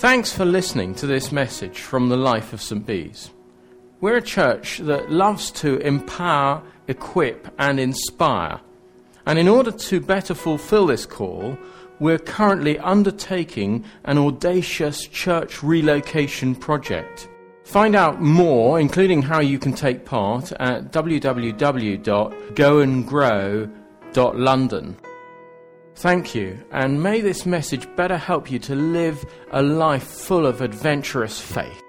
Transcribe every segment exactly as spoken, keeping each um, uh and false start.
Thanks for listening to this message from the life of Saint Bees. We're a church that loves to empower, equip and inspire. And in order to better fulfill this call, we're currently undertaking an audacious church relocation project. Find out more, including how you can take part, at w w w dot go and grow dot london. Thank you, and may this message better help you to live a life full of adventurous faith.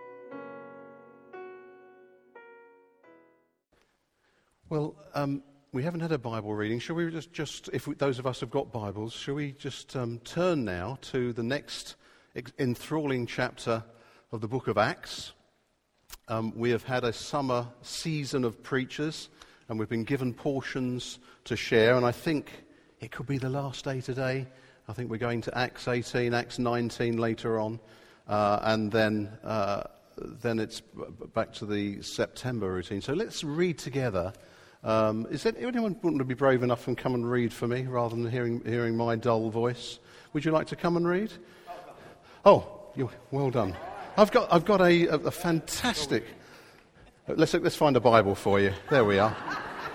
Well, um, we haven't had a Bible reading. Shall we just, just if we, those of us have got Bibles, shall we just um, turn now to the next enthralling chapter of the book of Acts? Um, we have had a summer season of preachers, and we've been given portions to share, and I think it could be the last day today. I think we're going to Acts eighteen, Acts nineteen later on, uh, and then uh, then it's b- back to the September routine. So let's read together. Um, is there anyone want to be brave enough and come and read for me rather than hearing hearing my dull voice? Would you like to come and read? Oh, you're, well done. I've got I've got a, a, a fantastic. Let's let's find a Bible for you. There we are.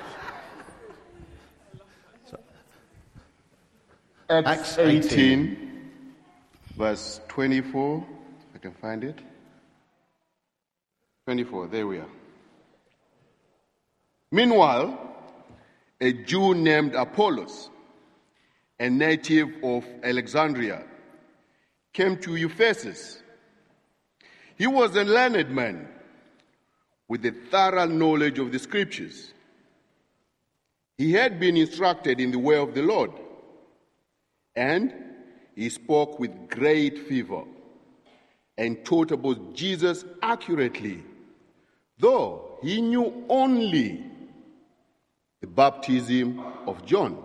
So, Acts, Acts eighteen, eighteen, verse twenty-four. I can find it. twenty-four. There we are. Meanwhile, a Jew named Apollos, a native of Alexandria, came to Ephesus. He was a learned man with a thorough knowledge of the Scriptures. He had been instructed in the way of the Lord, and he spoke with great fervor and taught about Jesus accurately, though he knew only the baptism of John.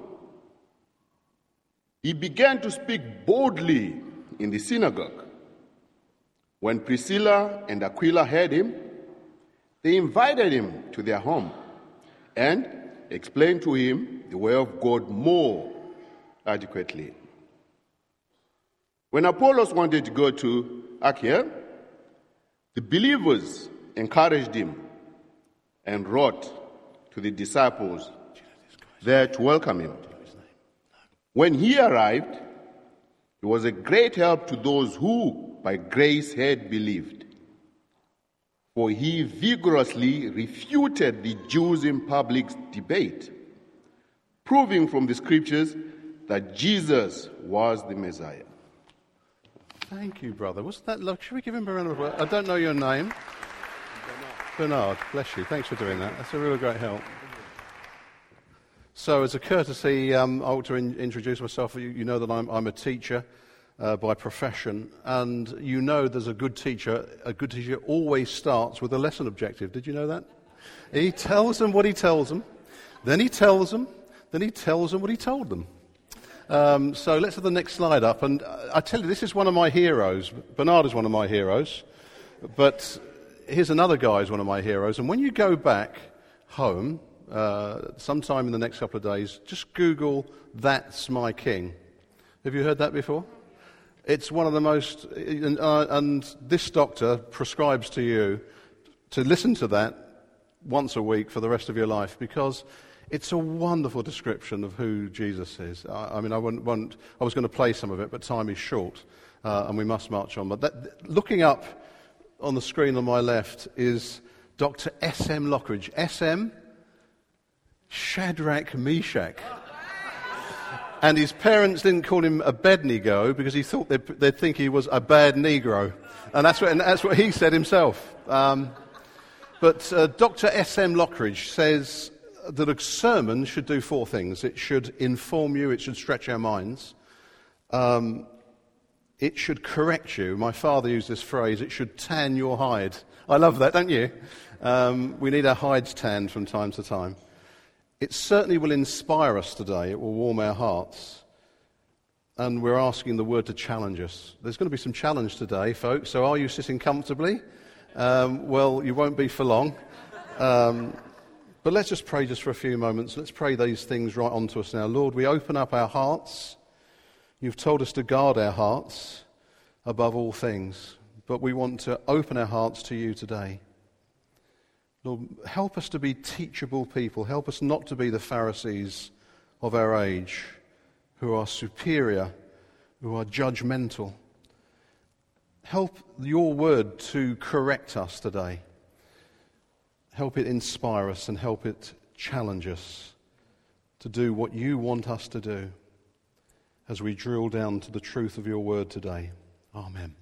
He began to speak boldly in the synagogue. When Priscilla and Aquila heard him, they invited him to their home and explained to him the way of God more adequately. When Apollos wanted to go to Achaia, the believers encouraged him and wrote to the disciples there to welcome him. When he arrived, he was a great help to those who, by grace, had believed. For he vigorously refuted the Jews in public debate, proving from the Scriptures that Jesus was the Messiah. Thank you, brother. Wasn't that lovely? Should we give him a round of applause? I don't know your name. Bernard, bless you. Thanks for doing that. That's a real great help. So, as a courtesy, um, I ought to in- introduce myself. You, you know that I'm, I'm a teacher uh, by profession, and you know there's a good teacher. A good teacher always starts with a lesson objective. Did you know that? He tells them what he tells them, then he tells them, then he tells them what he told them. Um, so let's have the next slide up. And I tell you, this is one of my heroes. Bernard is one of my heroes, but here's another guy who's one of my heroes. And when you go back home, uh, sometime in the next couple of days, just Google "That's My King." Have you heard that before? It's one of the most, and, uh, and this doctor prescribes to you to listen to that once a week for the rest of your life, because it's a wonderful description of who Jesus is. I, I mean, I, wouldn't, wouldn't, I was going to play some of it, but time is short, uh, and we must march on. But that, looking up on the screen on my left is Doctor S M Lockridge. S M, Shadrach Meshach. And his parents didn't call him Abednego because he thought they'd, they'd think he was a bad Negro. And that's what, and that's what he said himself. Um, but uh, Doctor S M Lockridge says that a sermon should do four things. It should inform you, it should stretch our minds, um, it should correct you. My father used this phrase, it should tan your hide. I love that, don't you? Um, we need our hides tanned from time to time. It certainly will inspire us today. It will warm our hearts. And we're asking the Word to challenge us. There's going to be some challenge today, folks. So are you sitting comfortably? Um, well, you won't be for long. Um, but let's just pray just for a few moments. Let's pray these things right onto us now. Lord, we open up our hearts. You've told us to guard our hearts. above all things. But we want to open our hearts to you today. Lord, help us to be teachable people. Help us not to be the Pharisees of our age, who are superior, who are judgmental. Help your word to correct us today. Help it inspire us and help it challenge us to do what you want us to do as we drill down to the truth of your word today. Amen.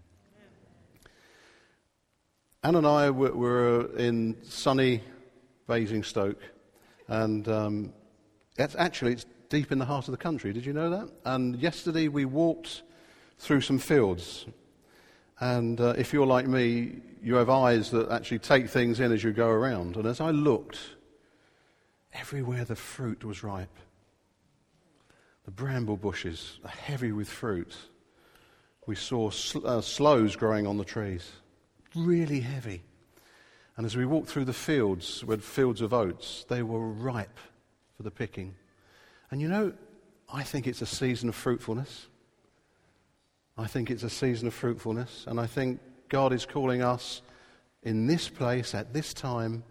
Anne and I were, were in sunny Basingstoke, and um, it's actually it's deep in the heart of the country. Did you know that? And yesterday we walked through some fields. And uh, if you're like me, you have eyes that actually take things in as you go around. And as I looked, everywhere the fruit was ripe. The bramble bushes are heavy with fruit. We saw sl- uh, sloes growing on the trees, really heavy. And as we walked through the fields, we had fields of oats, they were ripe for the picking. And you know, I think it's a season of fruitfulness. I think it's a season of fruitfulness, and I think God is calling us in this place, at this time,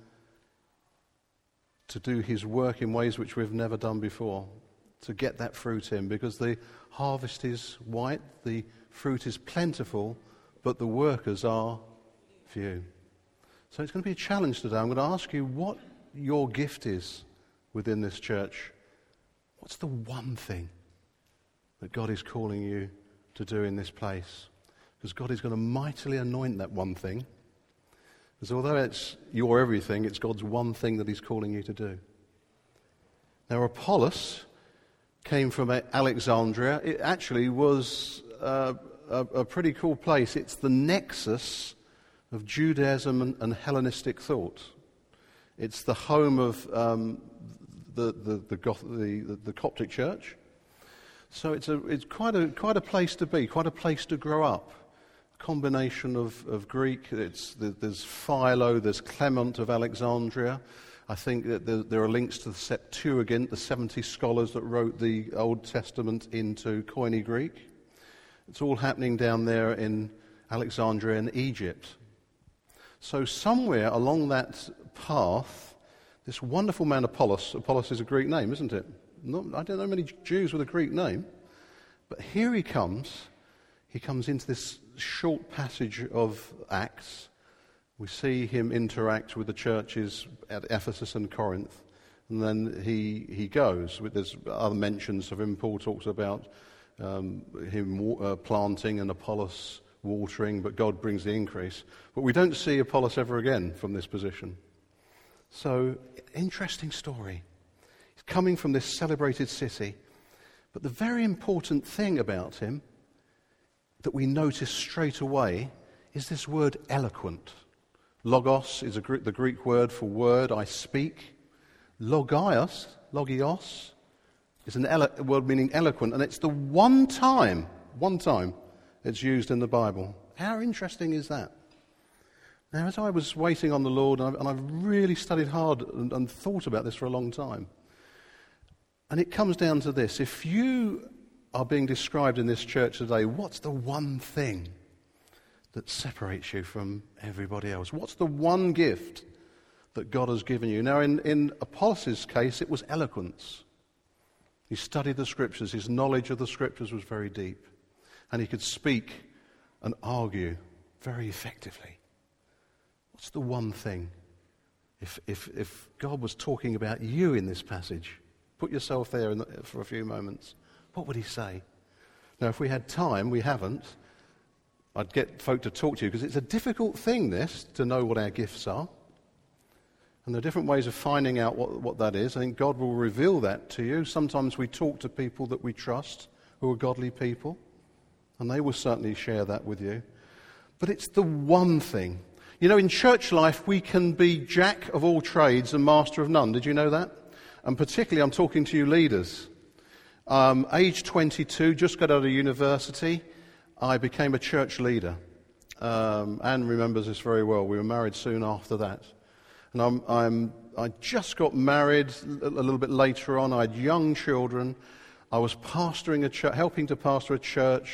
to do his work in ways which we've never done before, to get that fruit in, because the harvest is white, the fruit is plentiful, but the workers are few. So it's going to be a challenge today. I'm going to ask you what your gift is within this church. What's the one thing that God is calling you to do in this place? Because God is going to mightily anoint that one thing. Because although it's your everything, it's God's one thing that he's calling you to do. Now, Apollos came from Alexandria. It actually was uh, a, a pretty cool place. It's the nexus of Judaism and, and Hellenistic thought. It's the home of um, the, the, the, Goth, the, the, the Coptic church. So it's a it's quite a quite a place to be, quite a place to grow up. A combination of, of Greek. It's there's Philo, there's Clement of Alexandria. I think that there, there are links to the Septuagint, the seventy scholars that wrote the Old Testament into Koine Greek. It's all happening down there in Alexandria in Egypt. So somewhere along that path, this wonderful man Apollos. Apollos is a Greek name, isn't it? Not, I don't know many Jews with a Greek name, but here he comes. He comes into this short passage of Acts. We see him interact with the churches at Ephesus and Corinth, and then he he goes. There's other mentions of him. Paul talks about um, him uh, planting and Apollos watering, but God brings the increase. But we don't see Apollos ever again from this position. So, interesting story. Coming from this celebrated city. But the very important thing about him that we notice straight away is this word eloquent. Logos is a, the Greek word for word, I speak. Logios, logios, is an elo- word meaning eloquent, and it's the one time, one time it's used in the Bible. How interesting is that? Now, as I was waiting on the Lord, and I've, and I've really studied hard and, and thought about this for a long time, and it comes down to this. If you are being described in this church today, what's the one thing that separates you from everybody else? What's the one gift that God has given you? Now, in, in Apollos' case, it was eloquence. He studied the Scriptures. His knowledge of the Scriptures was very deep. And he could speak and argue very effectively. What's the one thing? If, if, if God was talking about you in this passage, put yourself there in the, for a few moments. What would he say? Now, if we had time, we haven't, I'd get folk to talk to you, because it's a difficult thing, this, to know what our gifts are. And there are different ways of finding out what, what that is. I think God will reveal that to you. Sometimes we talk to people that we trust, who are godly people, and they will certainly share that with you. But it's the one thing. You know, in church life, we can be jack of all trades and master of none. Did you know that? And particularly, I'm talking to you leaders. Um, age twenty-two, just got out of university, I became a church leader. Um, Anne remembers this very well. We were married soon after that. And I'm, I'm, I just got married a little bit later on. I had young children. I was pastoring a church, helping to pastor a church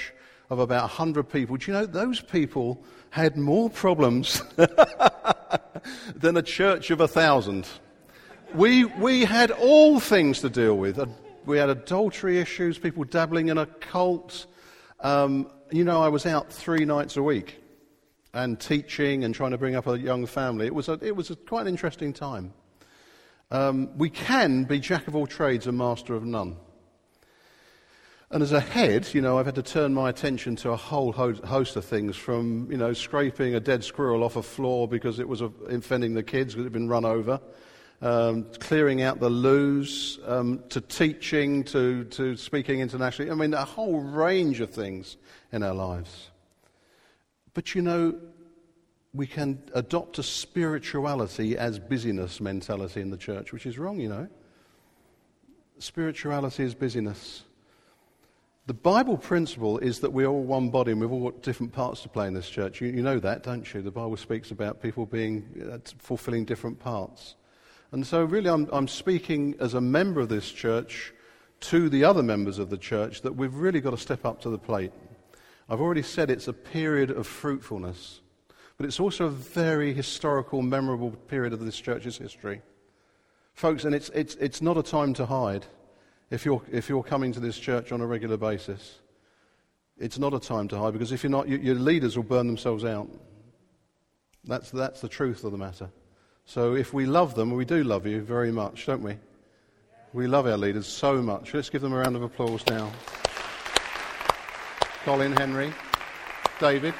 of about one hundred people. Do you know, those people had more problems than a church of a thousand. We, we had all things to deal with. We had adultery issues, people dabbling in a cult. Um, you know, I was out three nights a week and teaching and trying to bring up a young family. It was a, it was a quite an interesting time. Um, we can be jack of all trades and master of none. And as a head, you know, I've had to turn my attention to a whole host of things, from, you know, scraping a dead squirrel off a floor because it was offending the kids because it had been run over, um, clearing out the loos, um, to teaching, to, to speaking internationally. I mean, a whole range of things in our lives. But, you know, we can adopt a spirituality as busyness mentality in the church, which is wrong, you know. Spirituality is busyness. The Bible principle is that we're all one body and we've all got different parts to play in this church. You, you know that, don't you? The Bible speaks about people being uh, fulfilling different parts. And so really I'm, I'm speaking as a member of this church to the other members of the church that we've really got to step up to the plate. I've already said it's a period of fruitfulness, but it's also a very historical, memorable period of this church's history. Folks, and it's it's it's not a time to hide. If you're if you're coming to this church on a regular basis, it's not a time to hide, because if you're not, you, your leaders will burn themselves out. That's that's the truth of the matter. So if we love them, and we do love you very much, don't we? We love our leaders so much. Let's give them a round of applause now. Colin, Henry, David.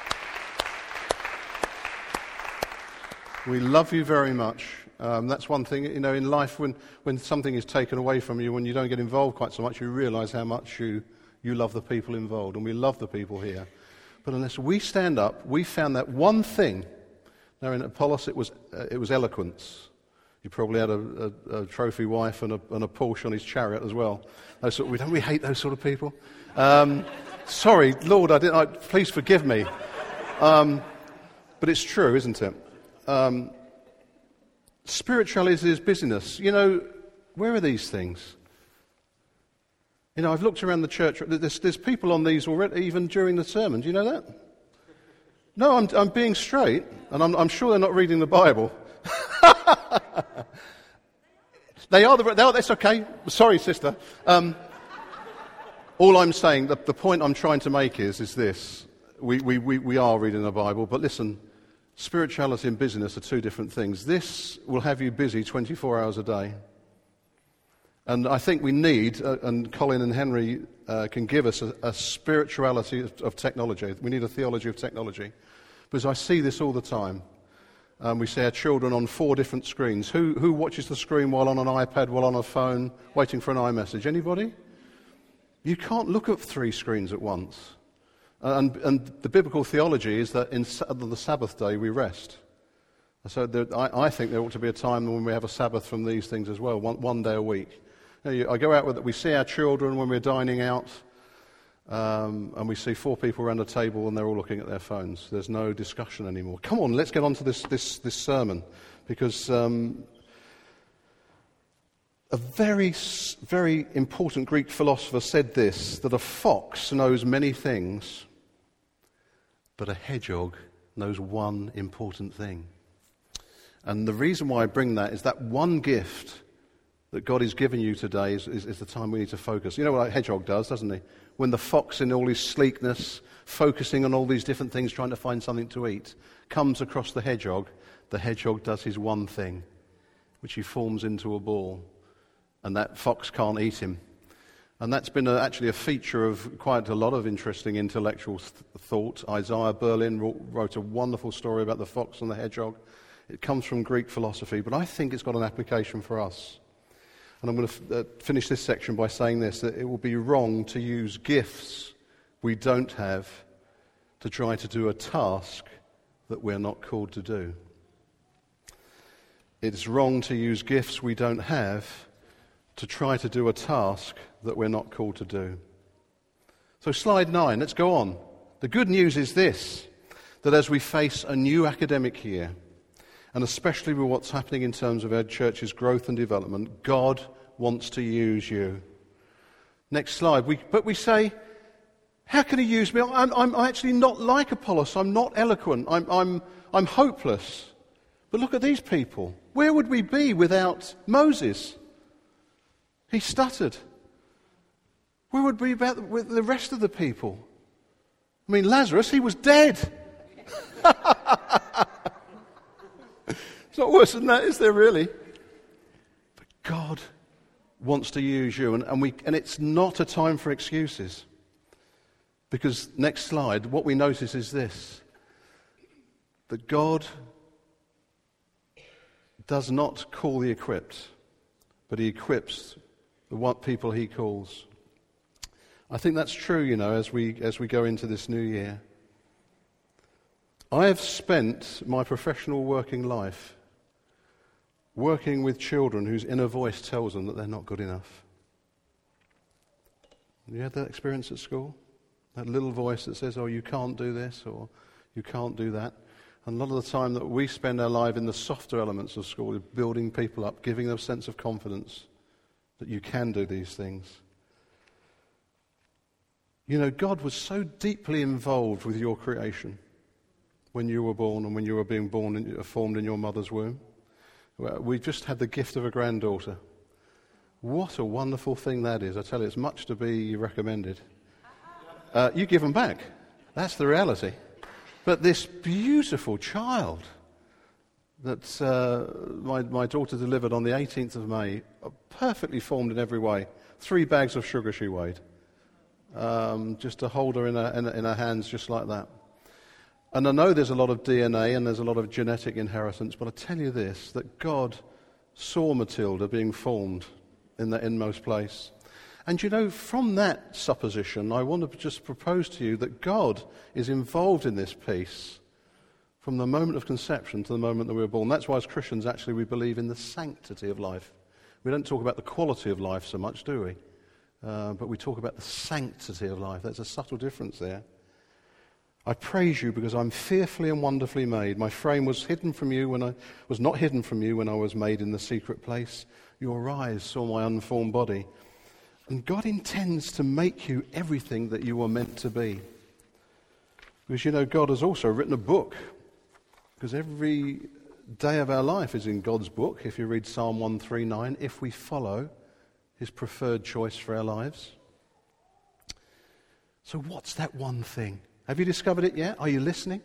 We love you very much. Um, that's one thing, you know, in life when, when something is taken away from you, when you don't get involved quite so much, you realise how much you, you love the people involved, and we love the people here. But unless we stand up, we found that one thing. Now in Apollos it was uh, it was eloquence. He probably had a, a, a trophy wife and a, and a Porsche on his chariot as well. Those sort, we don't we hate those sort of people. Um, sorry, Lord, I didn't. I, please forgive me. Um, but it's true, isn't it? Um, Spirituality is busyness. You know, where are these things? You know, I've looked around the church. There's, there's people on these already, even during the sermon. Do you know that? No, I'm, I'm being straight, and I'm, I'm sure they're not reading the Bible. They are. The, they are. That's okay. Sorry, sister. Um, all I'm saying, the, the point I'm trying to make is, is this: we, we, we, we are reading the Bible, but listen. Spirituality and busyness are two different things. This will have you busy twenty-four hours a day. And I think we need, uh, and Colin and Henry uh, can give us a, a spirituality of, of technology. We need a theology of technology. Because I see this all the time. Um, we see our children on four different screens. Who, who watches the screen while on an iPad, while on a phone, waiting for an iMessage? Anybody? You can't look at three screens at once. And, and the biblical theology is that in on the Sabbath day we rest. So there, I, I think there ought to be a time when we have a Sabbath from these things as well, one, one day a week. You know, you, I go out with, we see our children when we're dining out, um, and we see four people around a table and they're all looking at their phones. There's no discussion anymore. Come on, let's get on to this, this, this sermon, because um, a very, very important Greek philosopher said this, that a fox knows many things, but a hedgehog knows one important thing. And the reason why I bring that is that one gift that God has given you today is, is, is the time we need to focus. You know what a hedgehog does, doesn't he? When the fox in all his sleekness, focusing on all these different things, trying to find something to eat, comes across the hedgehog, the hedgehog does his one thing, which he forms into a ball. And that fox can't eat him. And that's been a, actually a feature of quite a lot of interesting intellectual th- thought. Isaiah Berlin wrote, wrote a wonderful story about the fox and the hedgehog. It comes from Greek philosophy, but I think it's got an application for us. And I'm going to f- uh, finish this section by saying this, that it will be wrong to use gifts we don't have to try to do a task that we're not called to do. It's wrong to use gifts we don't have to try to do a task that we're not called to do. So slide nine, let's go on. The good news is this, that as we face a new academic year, and especially with what's happening in terms of our church's growth and development, God wants to use you. Next slide. We, but we say, How can he use me? I'm, I'm actually not like Apollos. I'm not eloquent. I'm, I'm, I'm hopeless. But look at these people. Where would we be without Moses? He stuttered. Where would we be with the rest of the people? I mean, Lazarus, he was dead. It's not worse than that, is there really? But God wants to use you, and, and, we, and it's not a time for excuses. Because, next slide, what we notice is this, that God does not call the equipped, but he equips the what people he calls. I think that's true, you know, as we as we go into this new year. I have spent my professional working life working with children whose inner voice tells them that they're not good enough. You had that experience at school? That little voice that says, oh, you can't do this, or you can't do that. And a lot of the time that we spend our life in the softer elements of school is building people up, giving them a sense of confidence that you can do these things. You know, God was so deeply involved with your creation when you were born and when you were being born and formed in your mother's womb. We just had the gift of a granddaughter. What a wonderful thing that is. I tell you, it's much to be recommended. Uh, you give them back. That's the reality. But this beautiful child that uh, my, my daughter delivered on the eighteenth of May, perfectly formed in every way. Three bags of sugar she weighed. Um, just to hold her in her, in, in her hands just like that. And I know there's a lot of D N A and there's a lot of genetic inheritance, but I tell you this, that God saw Matilda being formed in the inmost place. And you know, from that supposition, I want to just propose to you that God is involved in this piece from the moment of conception to the moment that we were born. That's why as Christians, actually, we believe in the sanctity of life. We don't talk about the quality of life so much, do we? Uh, but we talk about the sanctity of life. There's a subtle difference there. I praise you because I'm fearfully and wonderfully made. My frame was hidden from you when I was not hidden from you when I was made in the secret place. Your eyes saw my unformed body. And God intends to make you everything that you were meant to be. Because you know, God has also written a book. Because every day of our life is in God's book, if you read Psalm one thirty-nine, if we follow his preferred choice for our lives. So what's that one thing? Have you discovered it yet? Are you listening?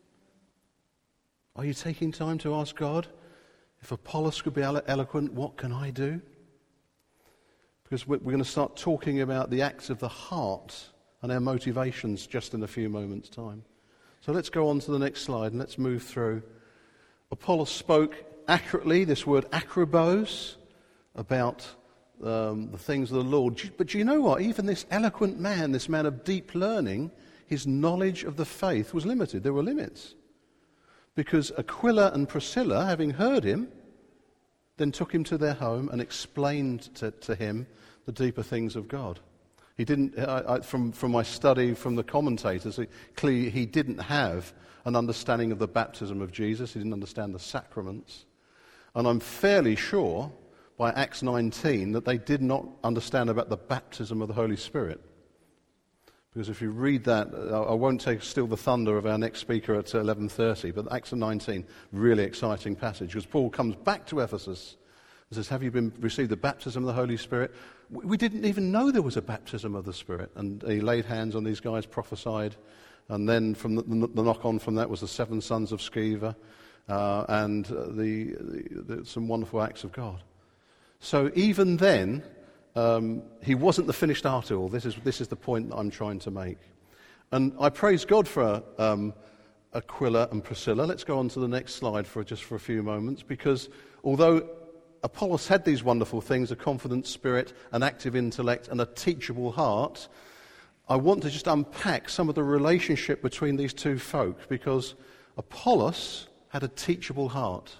Are you taking time to ask God, if Apollos could be elo- eloquent, what can I do? Because we're going to start talking about the acts of the heart and our motivations just in a few moments' time. So let's go on to the next slide and let's move through. Apollos spoke accurately, this word akrobos, about um, the things of the Lord. But do you know what? Even this eloquent man, this man of deep learning, his knowledge of the faith was limited. There were limits. Because Aquila and Priscilla, having heard him, then took him to their home and explained to, to him the deeper things of God. He didn't, I, I, from, from my study from the commentators, it, clearly he didn't have an understanding of the baptism of Jesus. He didn't understand the sacraments. And I'm fairly sure by Acts nineteen that they did not understand about the baptism of the Holy Spirit. Because if you read that, I won't take steal the thunder of our next speaker at eleven thirty, but Acts nineteen, really exciting passage, because Paul comes back to Ephesus and says, have you been received the baptism of the Holy Spirit? We didn't even know there was a baptism of the Spirit. And he laid hands on these guys, prophesied, and then from the, the, the knock-on from that was the seven sons of Sceva, uh, and the, the, the, some wonderful acts of God. So even then, Um, he wasn't the finished article. This is this is the point that I'm trying to make. And I praise God for um, Aquila and Priscilla. Let's go on to the next slide for just for a few moments, because although Apollos had these wonderful things, a confident spirit, an active intellect, and a teachable heart, I want to just unpack some of the relationship between these two folk, because Apollos had a teachable heart.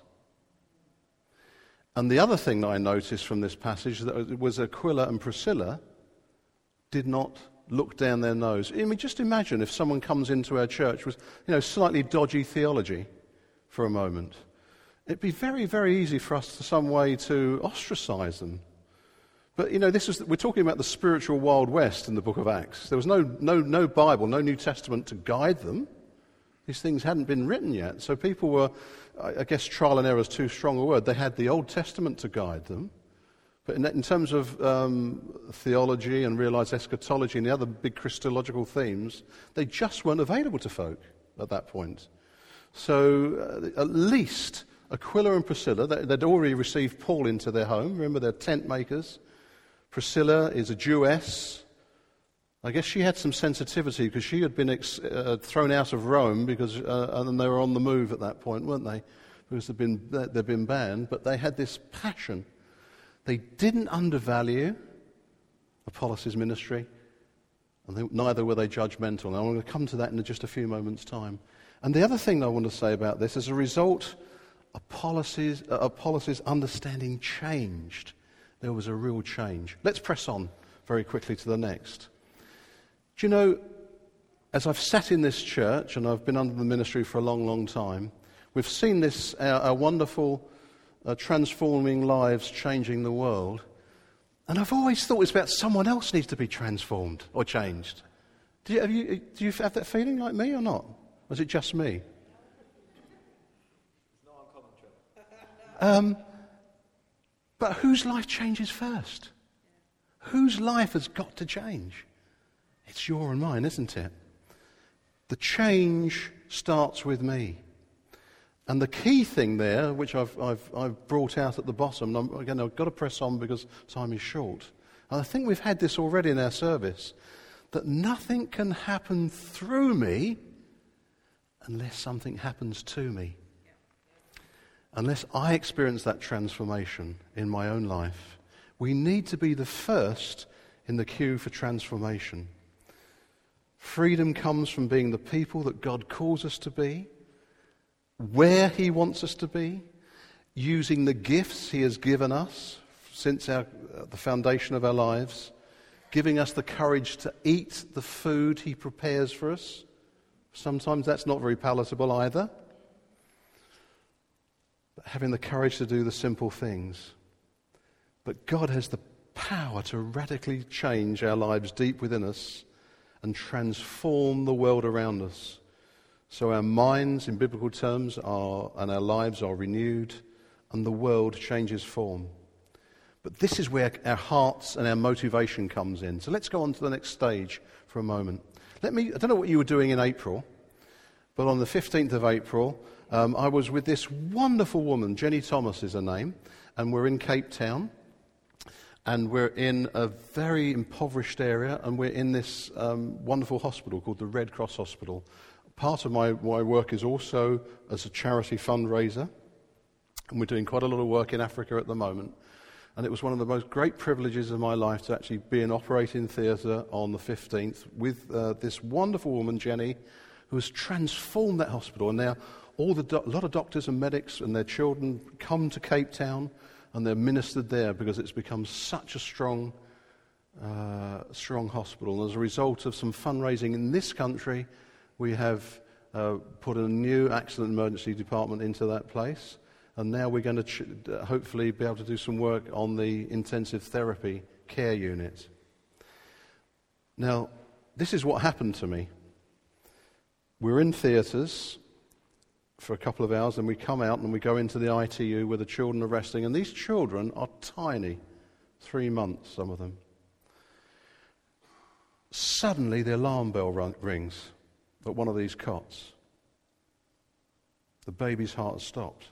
And the other thing that I noticed from this passage that was Aquila and Priscilla did not look down their nose. I mean, just imagine if someone comes into our church with, you know, slightly dodgy theology for a moment. It'd be very, very easy for us to some way to ostracize them. But, you know, this is, we're talking about the spiritual Wild West in the book of Acts. There was no, no, no Bible, no New Testament to guide them. These things hadn't been written yet. So people were, I guess trial and error is too strong a word. They had the Old Testament to guide them. But in, in terms of um, theology and realized eschatology and the other big Christological themes, they just weren't available to folk at that point. So uh, at least Aquila and Priscilla, they, they'd already received Paul into their home. Remember, they're tent makers. Priscilla is a Jewess. I guess she had some sensitivity because she had been ex- uh, thrown out of Rome because, uh, and they were on the move at that point, weren't they? Because they'd been, they'd been banned, but they had this passion. They didn't undervalue Apollos' ministry, and they, neither were they judgmental. And I'm going to come to that in just a few moments' time. And the other thing I want to say about this, as a result, Apollos' uh, Apollos' understanding changed. There was a real change. Let's press on very quickly to the next. Do you know, as I've sat in this church, and I've been under the ministry for a long, long time, we've seen this, our, our wonderful uh, transforming lives changing the world, and I've always thought it's about someone else needs to be transformed or changed. Do you, have you, do you have that feeling like me or not? Or is it just me? It's not uncommon, Um, but whose life changes first? Whose life has got to change? It's your and mine, isn't it? The change starts with me. And the key thing there, which I've, I've, I've brought out at the bottom, and I'm, again, I've got to press on because time is short. And I think we've had this already in our service, that nothing can happen through me unless something happens to me. Unless I experience that transformation in my own life. We need to be the first in the queue for transformation. Freedom comes from being the people that God calls us to be, where He wants us to be, using the gifts He has given us since our, uh, the foundation of our lives, giving us the courage to eat the food He prepares for us. Sometimes that's not very palatable either. But having the courage to do the simple things. But God has the power to radically change our lives deep within us and transform the world around us. So our minds, in biblical terms, are, and our lives are renewed, and the world changes form. But this is where our hearts and our motivation comes in. So let's go on to the next stage for a moment. Let me, I don't know what you were doing in April, but on the fifteenth of April, um, I was with this wonderful woman, Jenny Thomas is her name, and we're in Cape Town. And we're in a very impoverished area, and we're in this um, wonderful hospital called the Red Cross Hospital. Part of my, my work is also as a charity fundraiser, and we're doing quite a lot of work in Africa at the moment. And it was one of the most great privileges of my life to actually be in operating theatre on the fifteenth with uh, this wonderful woman, Jenny, who has transformed that hospital. And now all the do- a lot of doctors and medics and their children come to Cape Town, and they're ministered there because it's become such a strong, uh, strong hospital. And as a result of some fundraising in this country, we have uh, put a new accident emergency department into that place. And now we're going to ch- hopefully be able to do some work on the intensive therapy care unit. Now, this is what happened to me. We're in theatres for a couple of hours, and we come out and we go into the I T U where the children are resting, and these children are tiny, three months, some of them. Suddenly the alarm bell run- rings at one of these cots. The baby's heart has stopped.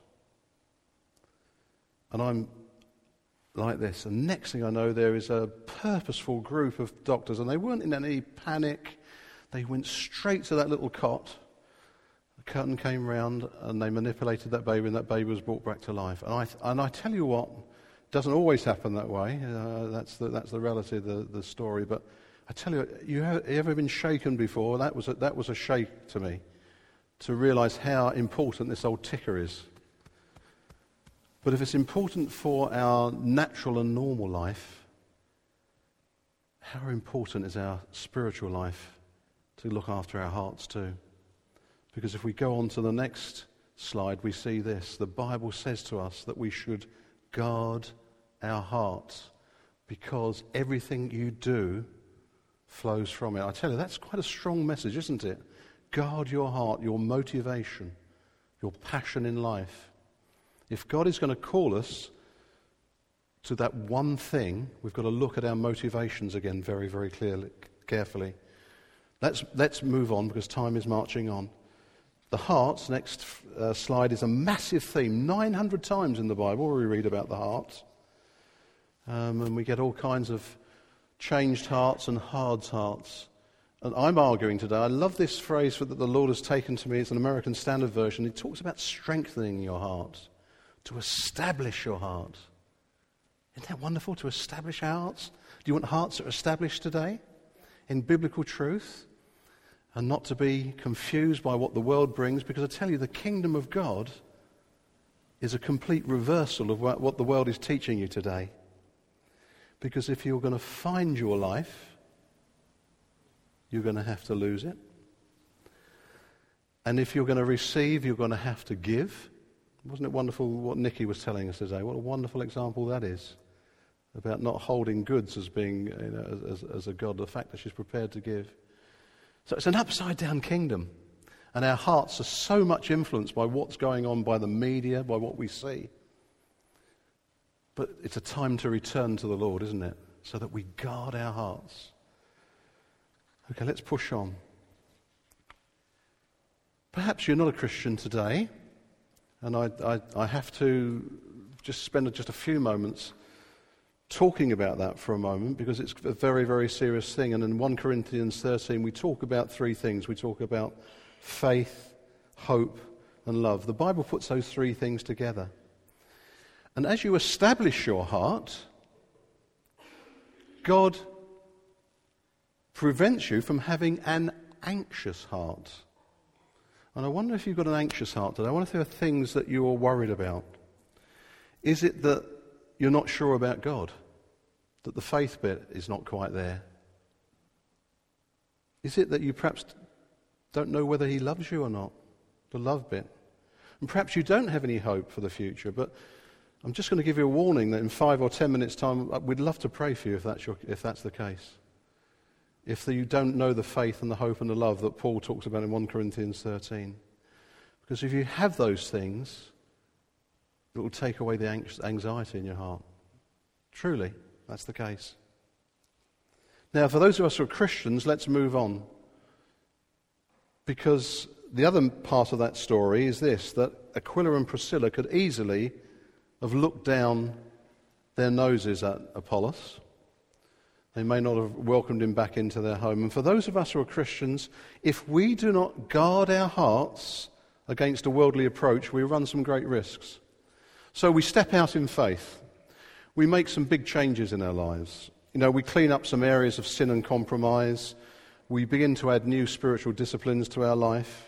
And I'm like this, and next thing I know there is a purposeful group of doctors, and they weren't in any panic. They went straight to that little cot. Curtain came round and they manipulated that baby, and that baby was brought back to life. And I, and I tell you what, it doesn't always happen that way. Uh, that's the that's the reality of the, the story. But I tell you, you have you ever been shaken before? That was a, that was a shake to me, to realise how important this old ticker is. But if it's important for our natural and normal life, how important is our spiritual life to look after our hearts too? Because if we go on to the next slide, we see this. The Bible says to us that we should guard our hearts because everything you do flows from it. I tell you, that's quite a strong message, isn't it? Guard your heart, your motivation, your passion in life. If God is going to call us to that one thing, we've got to look at our motivations again very, very clearly, carefully. Let's, let's move on because time is marching on. The heart, next uh, slide, is a massive theme. nine hundred times in the Bible we read about the heart. Um, and we get all kinds of changed hearts and hard hearts. And I'm arguing today, I love this phrase that the Lord has taken to me. It's an American Standard Version. It talks about strengthening your heart, to establish your heart. Isn't that wonderful, to establish our hearts? Do you want hearts that are established today in biblical truth and not to be confused by what the world brings? Because I tell you, the kingdom of God is a complete reversal of what, what the world is teaching you today. Because if you're going to find your life, you're going to have to lose it. And if you're going to receive, you're going to have to give. Wasn't it wonderful what Nikki was telling us today? What a wonderful example that is about not holding goods as being, you know, as, as a God, the fact that she's prepared to give. So it's an upside-down kingdom. And our hearts are so much influenced by what's going on, by the media, by what we see. But it's a time to return to the Lord, isn't it? So that we guard our hearts. Okay, let's push on. Perhaps you're not a Christian today, and I, I, I have to just spend just a few moments talking about that for a moment, because it's a very, very serious thing. And in First Corinthians thirteen, we talk about three things. We talk about faith, hope, and love. The Bible puts those three things together. And as you establish your heart, God prevents you from having an anxious heart. And I wonder if you've got an anxious heart today. I wonder if there are things that you are worried about. Is it that you're not sure about God? That the faith bit is not quite there? Is it that you perhaps don't know whether he loves you or not? The love bit. And perhaps you don't have any hope for the future, but I'm just going to give you a warning that in five or ten minutes' time, we'd love to pray for you if that's, your, if that's the case. If you don't know the faith and the hope and the love that Paul talks about in First Corinthians thirteen. Because if you have those things, it will take away the anxiety in your heart. Truly, that's the case. Now, for those of us who are Christians, let's move on. Because the other part of that story is this, that Aquila and Priscilla could easily have looked down their noses at Apollos. They may not have welcomed him back into their home. And for those of us who are Christians, if we do not guard our hearts against a worldly approach, we run some great risks. So we step out in faith. We make some big changes in our lives. You know, we clean up some areas of sin and compromise. We begin to add new spiritual disciplines to our life.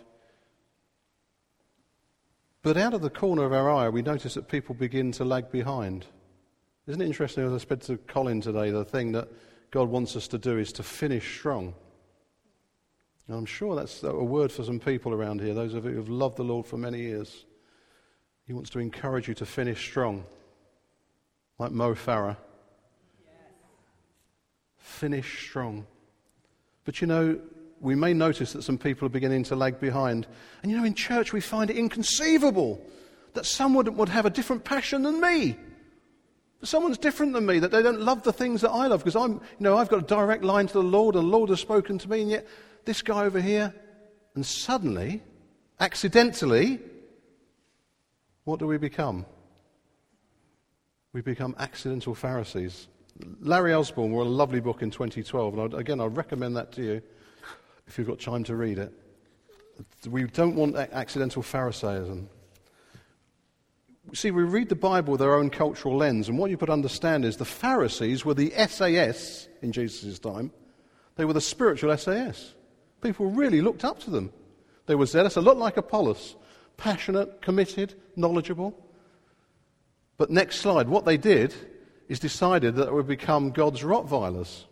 But out of the corner of our eye, we notice that people begin to lag behind. Isn't it interesting, as I said to Colin today, the thing that God wants us to do is to finish strong. And I'm sure that's a word for some people around here, those of you who have loved the Lord for many years. He wants to encourage you to finish strong, like Mo Farah. Yes. Finish strong. But you know, we may notice that some people are beginning to lag behind. And you know, in church we find it inconceivable that someone would have a different passion than me. Someone's different than me, that they don't love the things that I love, because I'm, you know, I've got a direct line to the Lord, and the Lord has spoken to me, and yet this guy over here, and suddenly, accidentally, what do we become? We become accidental Pharisees. Larry Osborne wrote a lovely book in twenty twelve, and I'd, again, I'd recommend that to you if you've got time to read it. We don't want accidental Pharisaism. See, we read the Bible with our own cultural lens, and what you've got to understand is the Pharisees were the S A S in Jesus' time. They were the spiritual S A S. People really looked up to them. They were zealous, a lot like Apollos, passionate, committed, knowledgeable. But next slide, what they did is decided that they would become God's Rottweilers.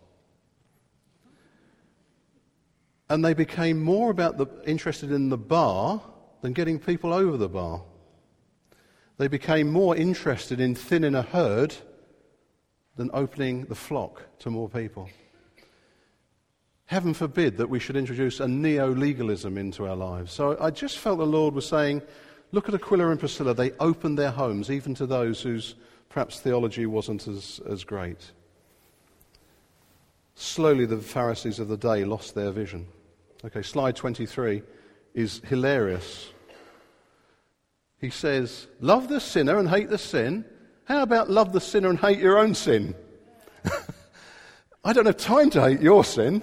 And they became more about the, interested in the bar than getting people over the bar. They became more interested in thinning a herd than opening the flock to more people. Heaven forbid that we should introduce a neo-legalism into our lives. So I just felt the Lord was saying, look at Aquila and Priscilla. They opened their homes, even to those whose perhaps theology wasn't as, as great. Slowly the Pharisees of the day lost their vision. Okay, slide twenty-three is hilarious. He says, love the sinner and hate the sin. How about love the sinner and hate your own sin? I don't have time to hate your sin.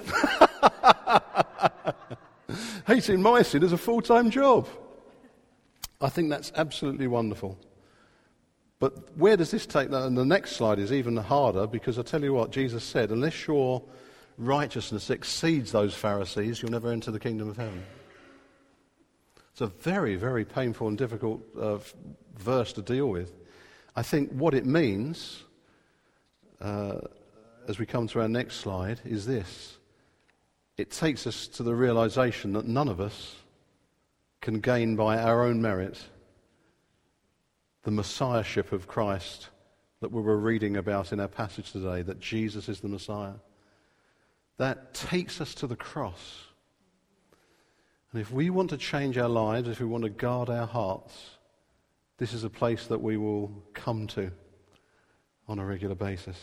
Hating my sin is a full-time job. I think that's absolutely wonderful. But where does this take that? And the next slide is even harder, because I tell you what, Jesus said, unless your righteousness exceeds those Pharisees, you'll never enter the kingdom of heaven. It's a very, very painful and difficult uh, verse to deal with. I think what it means, uh, as we come to our next slide, is this. It takes us to the realization that none of us can gain by our own merit the Messiahship of Christ that we were reading about in our passage today, that Jesus is the Messiah. That takes us to the cross. And if we want to change our lives, if we want to guard our hearts, this is a place that we will come to on a regular basis.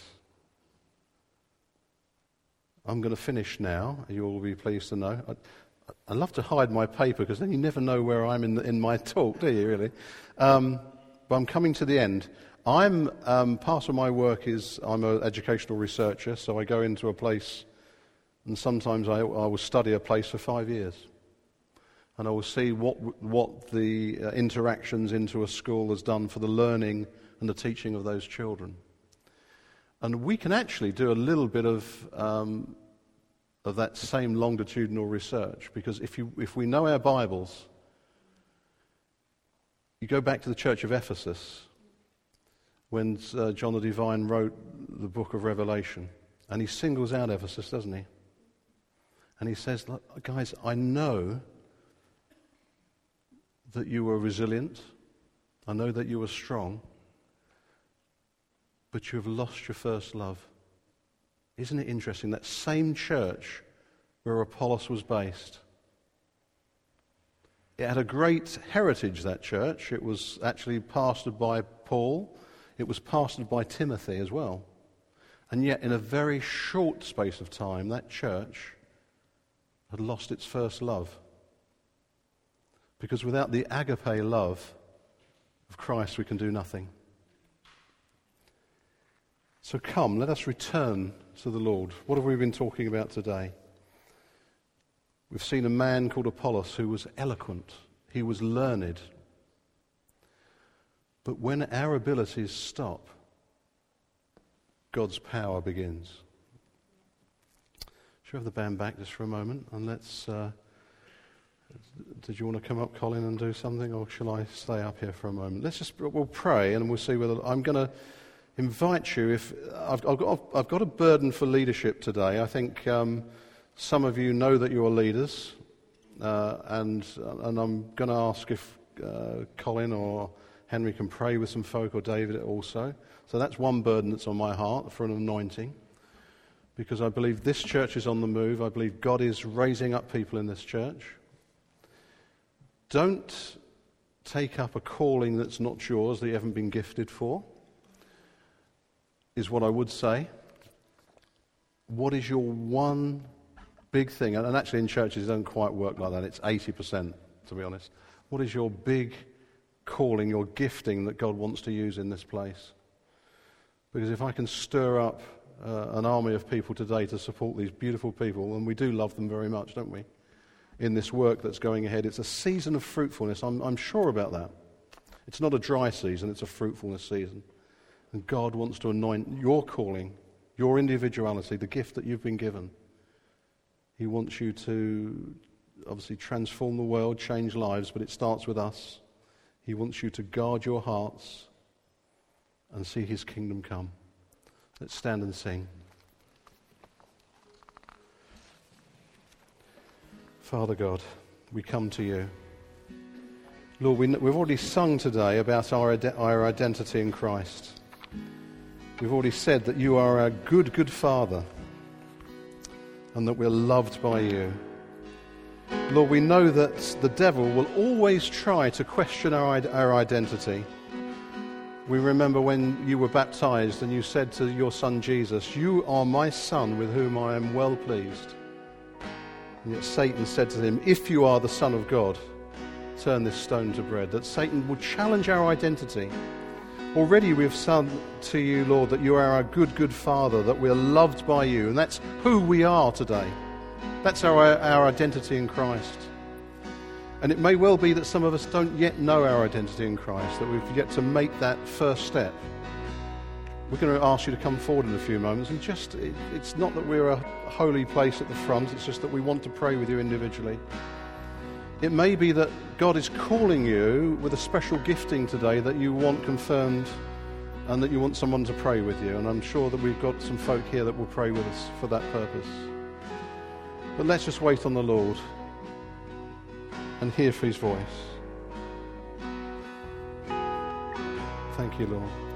I'm going to finish now. You will be pleased to know. I, I love to hide my paper, because then you never know where I'm in, the, in my talk, do you, really? Um, but I'm coming to the end. I'm um, part of my work is I'm an educational researcher, so I go into a place, and sometimes I, I will study a place for five years. And I will see what what the uh, interactions into a school has done for the learning and the teaching of those children. And we can actually do a little bit of um, of that same longitudinal research, because if you if we know our Bibles, you go back to the church of Ephesus when uh, John the Divine wrote the book of Revelation, and he singles out Ephesus, doesn't he? And he says, guys, I know that you were resilient. I know that you were strong. But you have lost your first love. Isn't it interesting? That same church where Apollos was based. It had a great heritage, that church. It was actually pastored by Paul. It was pastored by Timothy as well. And yet, in a very short space of time, that church had lost its first love. Because without the agape love of Christ, we can do nothing. So come, let us return to the Lord. What have we been talking about today? We've seen a man called Apollos who was eloquent. He was learned. But when our abilities stop, God's power begins. Should we have the band back just for a moment? And let's... Uh, Did you want to come up, Colin, and do something, or shall I stay up here for a moment? Let's just, we'll pray, and we'll see whether, I'm going to invite you, if, I've, I've, got, I've got a burden for leadership today. I think um, some of you know that you're leaders, uh, and, and I'm going to ask if uh, Colin or Henry can pray with some folk, or David also. So that's one burden that's on my heart for an anointing, because I believe this church is on the move. I believe God is raising up people in this church. Don't take up a calling that's not yours, that you haven't been gifted for, is what I would say. What is your one big thing? And actually in churches it doesn't quite work like that. It's eighty percent, to be honest. What is your big calling, your gifting that God wants to use in this place? Because if I can stir up uh, an army of people today to support these beautiful people, and we do love them very much, don't we? In this work that's going ahead. It's a season of fruitfulness. I'm, I'm sure about that. It's not a dry season, it's a fruitfulness season. And God wants to anoint your calling, your individuality, the gift that you've been given. He wants you to obviously transform the world, change lives, but it starts with us. He wants you to guard your hearts and see his kingdom come. Let's stand and sing. Father God, we come to you. Lord, we, we've already sung today about our, our identity in Christ. We've already said that you are a good, good Father and that we're loved by you. Lord, we know that the devil will always try to question our, our identity. We remember when you were baptized and you said to your son Jesus, "You are my son with whom I am well pleased." And yet Satan said to him, "If you are the Son of God, turn this stone to bread." That Satan would challenge our identity. Already we've said to you, Lord, that you are our good, good Father, that we're loved by you, and that's who we are today. That's our, our identity in Christ. And it may well be that some of us don't yet know our identity in Christ, that we've yet to make that first step. We're going to ask you to come forward in a few moments, and just, it, it's not that we're a holy place at the front, it's just that we want to pray with you individually. It may be that God is calling you with a special gifting today that you want confirmed and that you want someone to pray with you. And I'm sure that we've got some folk here that will pray with us for that purpose. But let's just wait on the Lord and hear for his voice. Thank you, Lord.